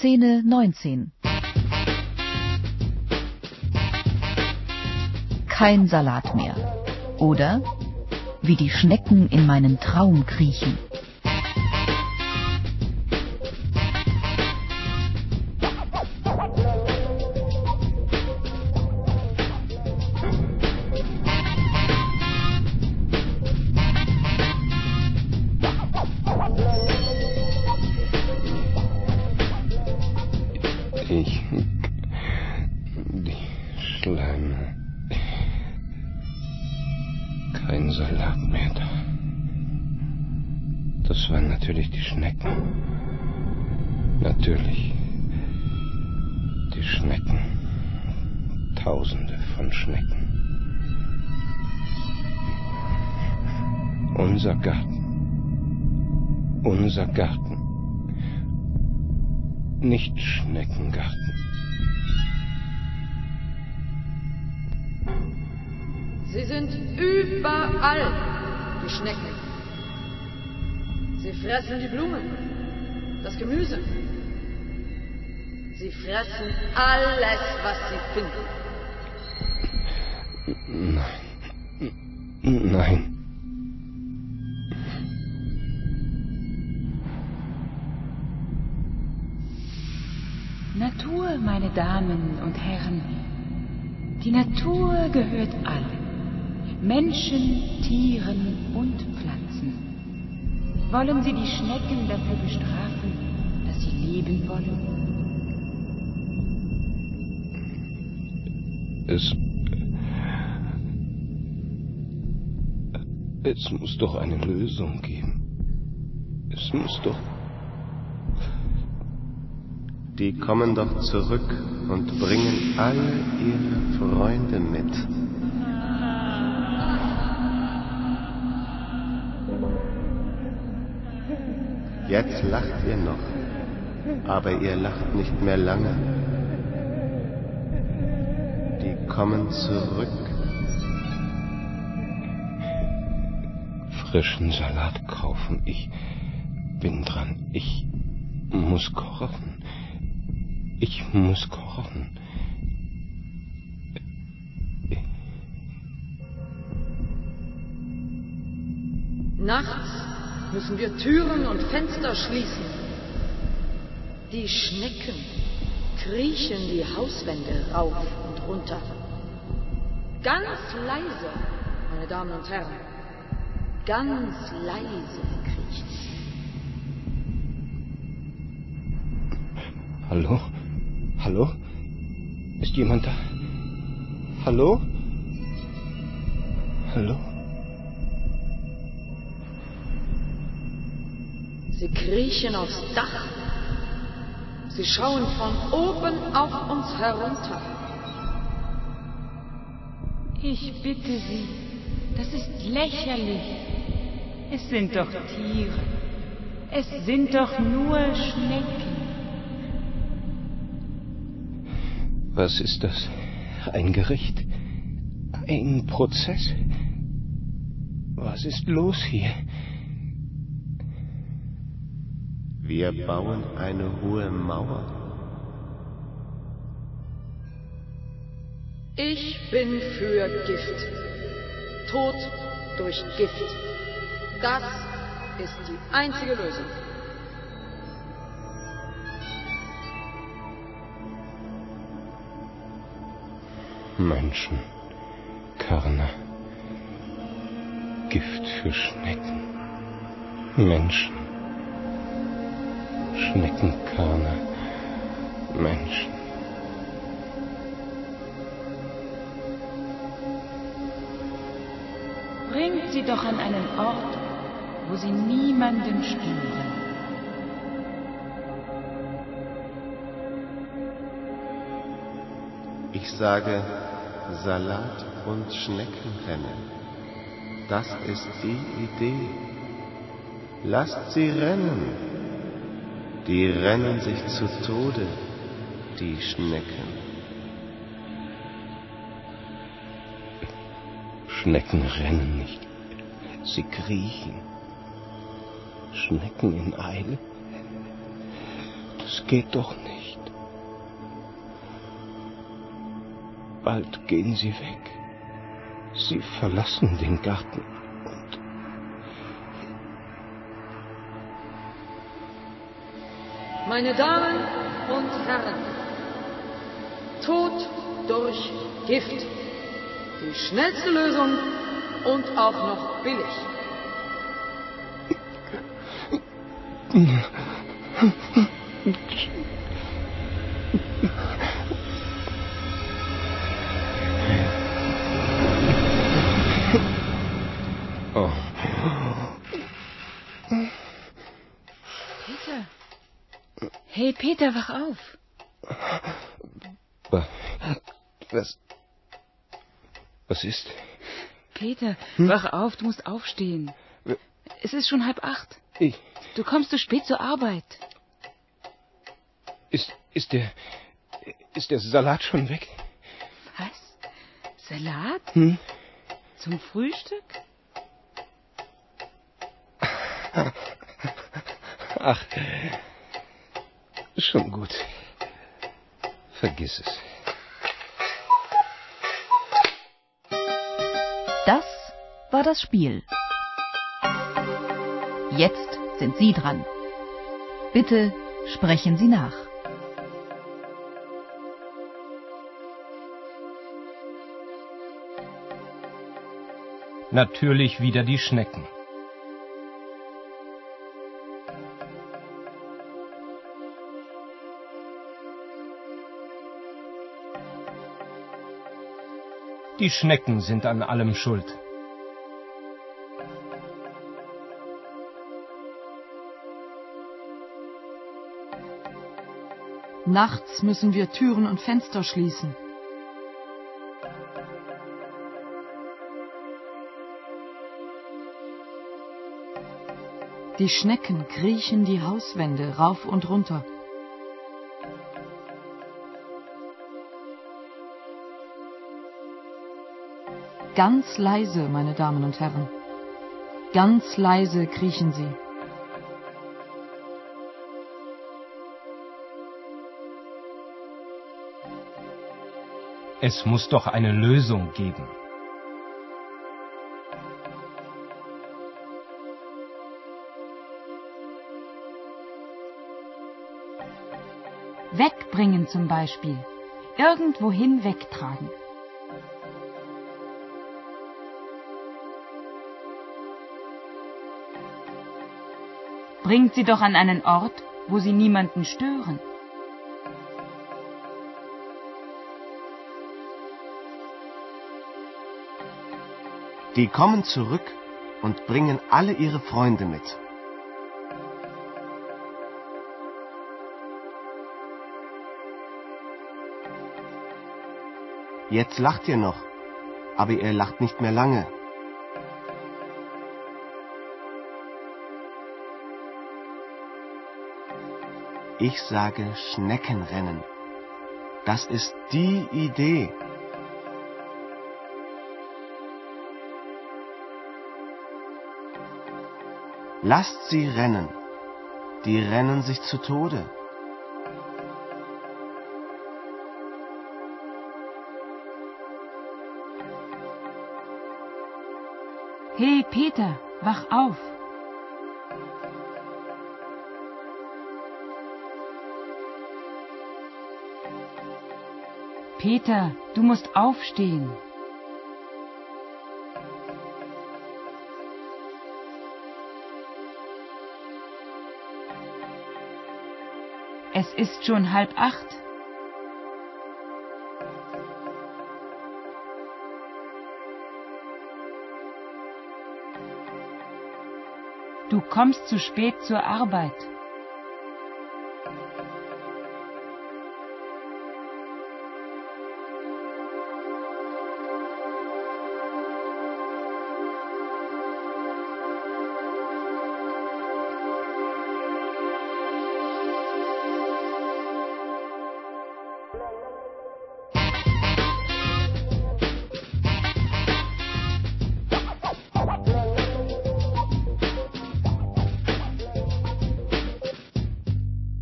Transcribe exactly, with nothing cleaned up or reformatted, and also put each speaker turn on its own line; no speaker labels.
Szene neunzehn. Kein Salat mehr. Oder wie die Schnecken in meinen Traum kriechen.
Ich... Die Schleime... Kein Salat mehr da. Das waren natürlich die Schnecken. Natürlich. Die Schnecken. Tausende von Schnecken. Unser Garten. Unser Garten. Nicht Schneckengarten.
Sie sind überall, die Schnecken. Sie fressen die Blumen, das Gemüse. Sie fressen alles, was sie finden.
Nein. Nein.
Natur, meine Damen und Herren, die Natur gehört allen, Menschen, Tieren und Pflanzen. Wollen Sie die Schnecken dafür bestrafen, dass sie leben wollen?
Es... Es muss doch eine Lösung geben. Es muss doch...
Die kommen doch zurück und bringen alle ihre Freunde mit. Jetzt lacht ihr noch, aber ihr lacht nicht mehr lange. Die kommen zurück.
Frischen Salat kaufen. Ich bin dran. Ich muss kochen. Ich muss kochen.
Nachts müssen wir Türen und Fenster schließen. Die Schnecken kriechen die Hauswände rauf und runter. Ganz leise, meine Damen und Herren. Ganz leise kriechen sie.
Hallo? Hallo? Ist jemand da? Hallo? Hallo?
Sie kriechen aufs Dach. Sie schauen von oben auf uns herunter.
Ich bitte Sie, das ist lächerlich. Es sind doch Tiere. Es sind doch nur Schnecken.
Was ist das? Ein Gericht? Ein Prozess? Was ist los hier?
Wir bauen eine hohe Mauer.
Ich bin für Gift. Tod durch Gift. Das ist die einzige Lösung.
Menschen, Körner, Gift für Schnecken, Menschen, Schneckenkörner, Menschen.
Bringt sie doch an einen Ort, wo sie niemanden stören.
Ich sage Salat und Schneckenrennen. Das ist die Idee. Lasst sie rennen. Die rennen sich zu Tode, die Schnecken.
Schnecken rennen nicht. Sie kriechen. Schnecken in Eile? Das geht doch nicht. bald gehen Sie weg. Sie verlassen den Garten und...
Meine Damen und Herren, Tod durch Gift. Die schnellste Lösung und auch noch billig.
Oh.
Peter. Hey, Peter, wach auf.
Was? Was ist?
Peter,
Hm?
wach auf, du musst aufstehen. Es ist schon halb acht.
Ich...
Du kommst zu spät zur Arbeit.
Ist, ist der... Ist der Salat schon weg?
Was? Salat?
Hm?
Zum Frühstück?
Ach, schon gut. Vergiss es.
Das war das Spiel. Jetzt sind Sie dran. Bitte sprechen Sie nach.
Natürlich wieder die Schnecken. Die Schnecken sind an allem schuld.
Nachts müssen wir Türen und Fenster schließen. Die Schnecken kriechen die Hauswände rauf und runter. Ganz leise, meine Damen und Herren. Ganz leise kriechen sie.
Es muss doch eine Lösung geben.
Wegbringen zum Beispiel. Irgendwohin wegtragen. Bringt sie doch an einen Ort, wo sie niemanden stören.
Die kommen zurück und bringen alle ihre Freunde mit. Jetzt lacht ihr noch, aber ihr lacht nicht mehr lange. Ich sage Schneckenrennen. Das ist die Idee. Lasst sie rennen. Die rennen sich zu Tode.
Hey, Peter, wach auf. Peter, du musst aufstehen. Es ist schon halb acht. Du kommst zu spät zur Arbeit.